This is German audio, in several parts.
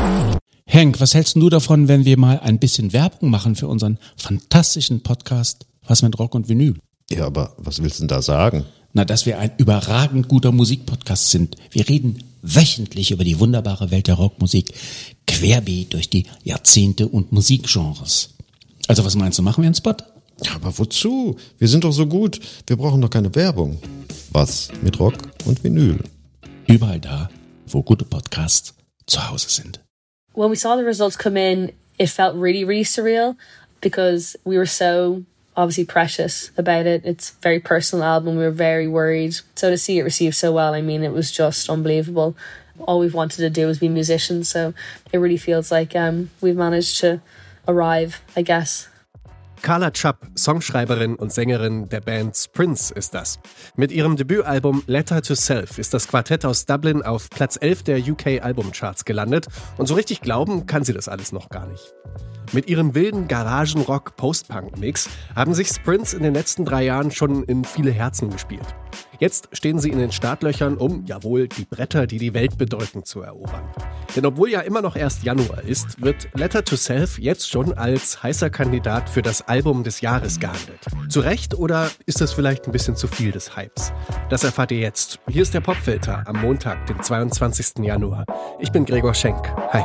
Henk, was hältst du davon, wenn wir mal ein bisschen Werbung machen für unseren fantastischen Podcast Was mit Rock und Vinyl? Ja, aber was willst du denn da sagen? Na, dass wir ein überragend guter Musikpodcast sind. Wir reden wöchentlich über die wunderbare Welt der Rockmusik, querbeet durch die Jahrzehnte und Musikgenres. Also was meinst du, machen wir einen Spot? Ja, aber wozu? Wir sind doch so gut. Wir brauchen doch keine Werbung. Was mit Rock und Vinyl? Überall da, wo gute Podcasts zu Hause sind. When we saw the results come in, it felt really, really surreal because we were so obviously precious about it. It's a very personal album. We were very worried. So to see it received so well, I mean, it was just unbelievable. All we've wanted to do was be musicians. So it really feels like we've managed to arrive, I guess. Carla Chubb, Songschreiberin und Sängerin der Band Prince, ist das. Mit ihrem Debütalbum Letter to Self ist das Quartett aus Dublin auf Platz 11 der UK-Albumcharts gelandet und so richtig glauben kann sie das alles noch gar nicht. Mit ihrem wilden Garagenrock-Post-Punk-Mix haben sich Prince in den letzten 3 Jahren schon in viele Herzen gespielt. Jetzt stehen sie in den Startlöchern, um, jawohl, die Bretter, die die Welt bedeuten, zu erobern. Denn obwohl ja immer noch erst Januar ist, wird Letter to Self jetzt schon als heißer Kandidat für das Album des Jahres gehandelt. Zu Recht oder ist das vielleicht ein bisschen zu viel des Hypes? Das erfahrt ihr jetzt. Hier ist der Popfilter am Montag, den 22. Januar. Ich bin Gregor Schenk. Hi.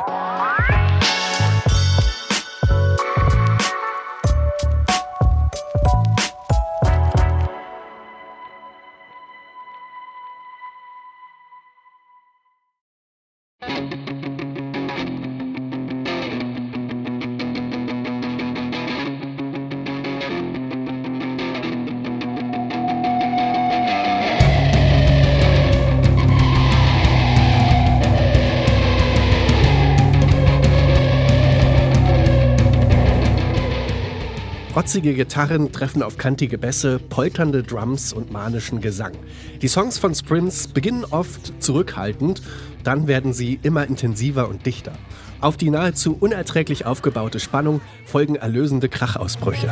Rotzige Gitarren treffen auf kantige Bässe, polternde Drums und manischen Gesang. Die Songs von Prince beginnen oft zurückhaltend, dann werden sie immer intensiver und dichter. Auf die nahezu unerträglich aufgebaute Spannung folgen erlösende Krachausbrüche.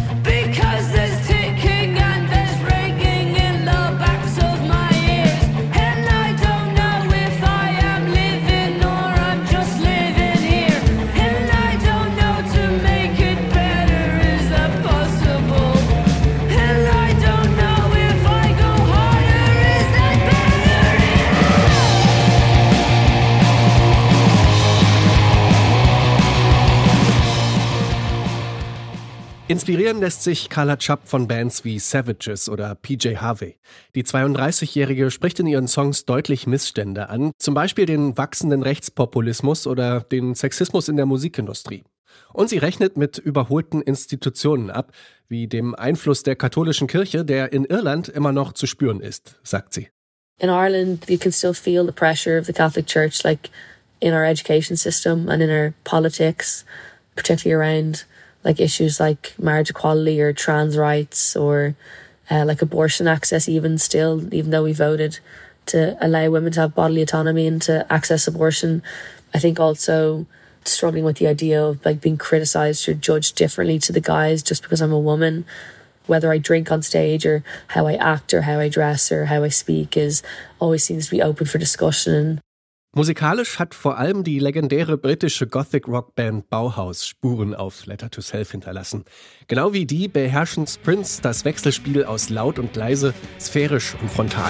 Inspirieren lässt sich Carla Chubb von Bands wie Savages oder PJ Harvey. Die 32-Jährige spricht in ihren Songs deutlich Missstände an, zum Beispiel den wachsenden Rechtspopulismus oder den Sexismus in der Musikindustrie. Und sie rechnet mit überholten Institutionen ab, wie dem Einfluss der katholischen Kirche, der in Irland immer noch zu spüren ist, sagt sie. In Ireland, you can still feel the pressure of the Catholic Church, like in our education system and in our politics, particularly around like issues like marriage equality or trans rights or like abortion access even though we voted to allow women to have bodily autonomy and to access abortion. I think also struggling with the idea of like being criticised or judged differently to the guys just because I'm a woman. Whether I drink on stage or how I act or how I dress or how I speak always seems to be open for discussion. Musikalisch hat vor allem die legendäre britische Gothic-Rock-Band Bauhaus Spuren auf Letter to Self hinterlassen. Genau wie die beherrschen Prince das Wechselspiel aus laut und leise, sphärisch und frontal.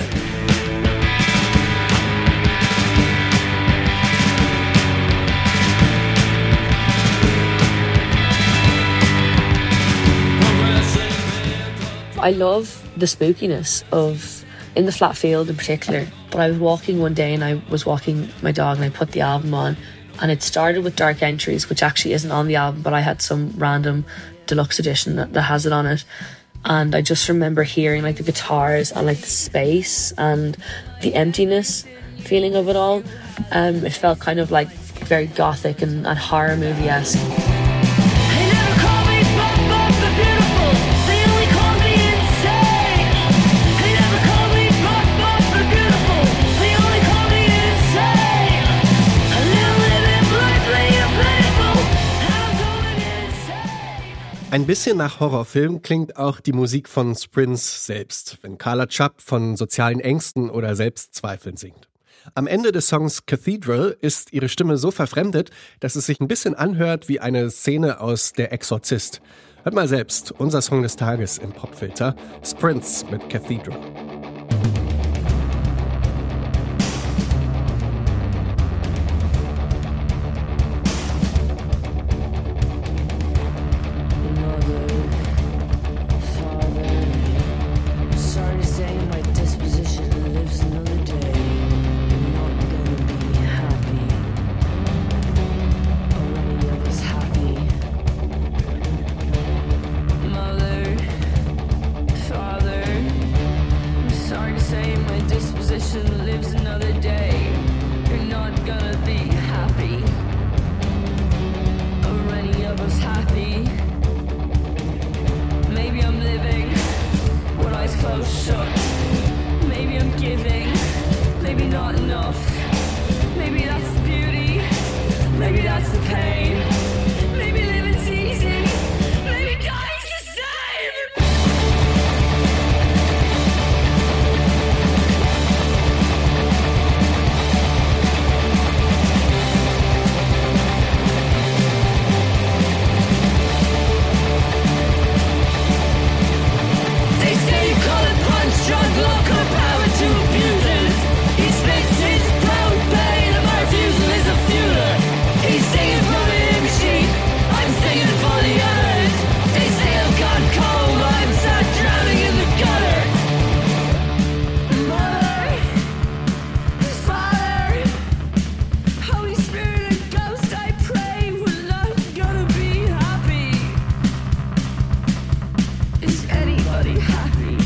I love the spookiness of in the flat field in particular. But I was walking one day and I was walking my dog and I put the album on and it started with Dark Entries, which actually isn't on the album, but I had some random deluxe edition that has it on it. And I just remember hearing like the guitars and like the space and the emptiness feeling of it all. It felt kind of like very gothic and horror movie-esque. Ein bisschen nach Horrorfilm klingt auch die Musik von Prince selbst, wenn Carla Chubb von sozialen Ängsten oder Selbstzweifeln singt. Am Ende des Songs Cathedral ist ihre Stimme so verfremdet, dass es sich ein bisschen anhört wie eine Szene aus Der Exorzist. Hört mal selbst, unser Song des Tages im Popfilter, Prince mit Cathedral. Lives another day. You're not gonna be happy. Are any of us happy? Maybe I'm living with eyes closed shut. Maybe I'm giving, maybe not enough. Maybe that's the beauty, maybe that's the pain. Maybe living's easy, maybe dying's the same. Drug local power to abusers. He spits his propane and my refusal is a fueler. He's singing from a hymn sheet, I'm singing for the others. They say I've gone cold, I'm sat drowning in the gutter. Mother, Father, Holy Spirit and Ghost, I pray we're not gonna be happy. Is anybody happy?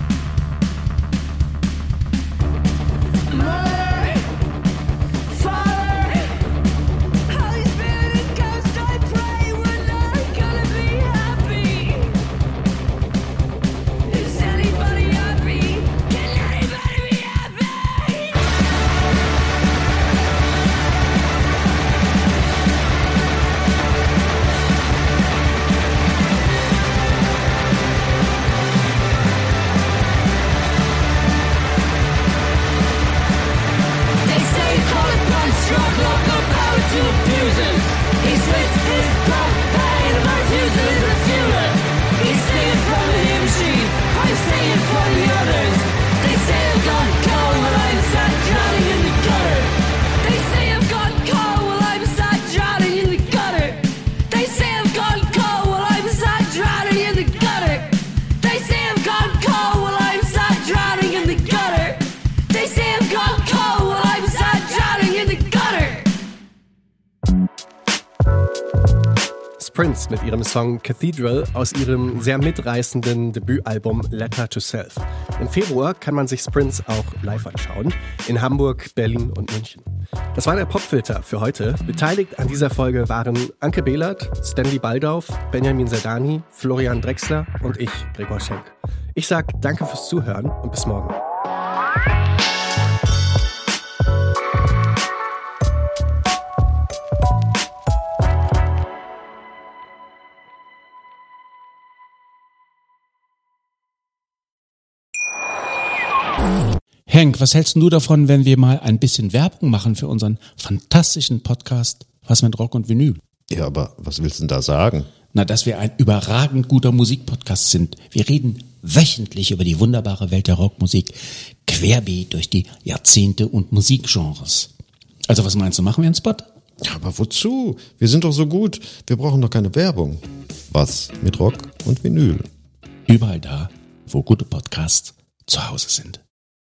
Prince mit ihrem Song Cathedral aus ihrem sehr mitreißenden Debütalbum Letter to Self. Im Februar kann man sich Prince auch live anschauen, in Hamburg, Berlin und München. Das war der Popfilter für heute. Beteiligt an dieser Folge waren Anke Behlert, Stanley Baldauf, Benjamin Zerdani, Florian Drexler und ich, Gregor Schenk. Ich sag danke fürs Zuhören und bis morgen. Henk, was hältst du davon, wenn wir mal ein bisschen Werbung machen für unseren fantastischen Podcast Was mit Rock und Vinyl? Ja, aber was willst du denn da sagen? Na, dass wir ein überragend guter Musikpodcast sind. Wir reden wöchentlich über die wunderbare Welt der Rockmusik, querbeet durch die Jahrzehnte und Musikgenres. Also was meinst du, machen wir einen Spot? Ja, aber wozu? Wir sind doch so gut. Wir brauchen doch keine Werbung. Was mit Rock und Vinyl? Überall da, wo gute Podcasts zu Hause sind.